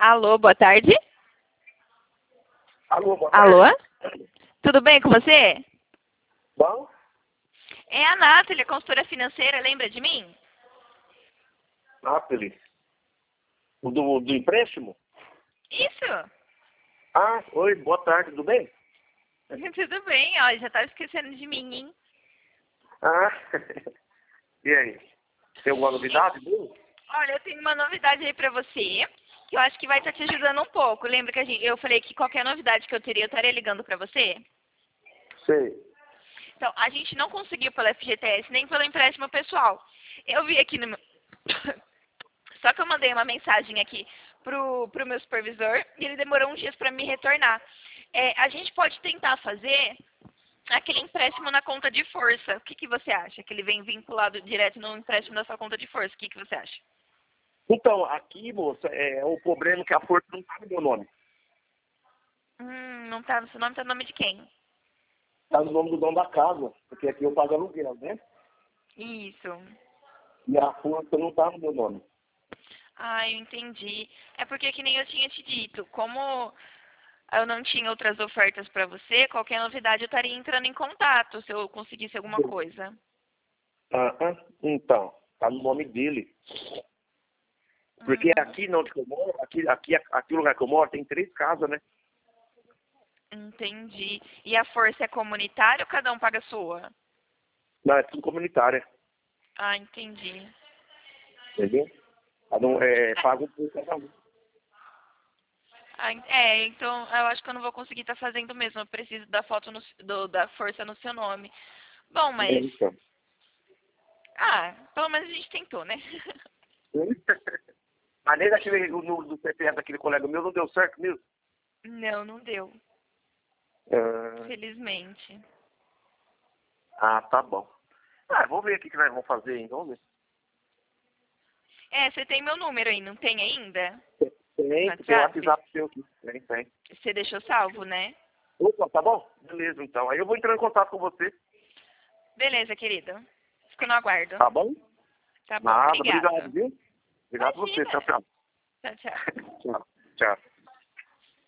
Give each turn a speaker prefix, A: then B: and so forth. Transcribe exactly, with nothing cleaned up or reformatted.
A: Alô, boa tarde.
B: Alô, boa
A: Alô?
B: tarde.
A: Tudo bem com você?
B: Bom?
A: É a Nathalie, consultora financeira, lembra de mim?
B: Nathalie. O do, do empréstimo?
A: Isso.
B: Ah, oi, boa tarde, tudo bem?
A: Tudo bem, ó, já tava esquecendo de mim, hein?
B: Ah, e aí? Tem alguma novidade? Viu?
A: Olha, eu tenho uma novidade aí pra você, que eu acho que vai estar te ajudando um pouco. Lembra que a gente, eu falei que qualquer novidade que eu teria, eu estaria ligando pra você?
B: Sei.
A: Então, a gente não conseguiu pelo F G T S, nem pelo empréstimo pessoal. Eu vi aqui no meu... Só que eu mandei uma mensagem aqui pro, pro meu supervisor e ele demorou uns dias para me retornar. É, a gente pode tentar fazer aquele empréstimo na conta de força. O que, que você acha? Que ele vem vinculado direto no empréstimo da sua conta de força. O que, que você acha?
B: Então, aqui, moça, é o problema é que a força não tá no meu nome.
A: Hum, não tá no seu nome, tá no nome de quem?
B: Tá no nome do dono da casa, porque aqui eu pago aluguel, né?
A: Isso.
B: E a força não tá no meu nome.
A: Ah, eu entendi. É porque que nem eu tinha te dito, como eu não tinha outras ofertas para você, qualquer novidade eu estaria entrando em contato se eu conseguisse alguma coisa.
B: Ah, ah, então, tá no nome dele. Porque
A: Hum,
B: aqui onde eu moro, aqui, aqui, aqui no lugar que eu moro, tem três casas, né?
A: entendi. E a força é comunitária ou cada um paga a sua?
B: Não, é tudo comunitária,
A: Ah, entendi.
B: entendeu? Cada um, é, paga um por cada um.
A: Ah, en- é, então eu acho que eu não vou conseguir estar fazendo mesmo. Eu preciso da foto no, do- da força no seu nome. Bom, mas.
B: Então.
A: Ah, pelo menos a gente tentou, né?
B: Mas nem daquele no, do C P F daquele colega meu não deu certo mesmo.
A: Não, não deu.
B: Ah,
A: Felizmente.
B: ah, tá bom. Ah, vamos ver o que que nós vamos fazer, hein? Vamos ver.
A: É, você tem meu número aí, não tem ainda?
B: Tem,
A: No
B: tem o
A: WhatsApp?
B: WhatsApp seu aqui. Tem, tem.
A: Você deixou salvo, né?
B: Opa, tá bom? Beleza, então. Aí eu vou entrar em contato com você.
A: Beleza, querido. Fico no aguardo.
B: Tá bom?
A: Tá bom,
B: Nada, obrigado,
A: obrigado.
B: viu? Obrigado a você. Tchau,
A: Imagina.
B: tchau.
A: Tchau, tchau.
B: Tchau. Tchau.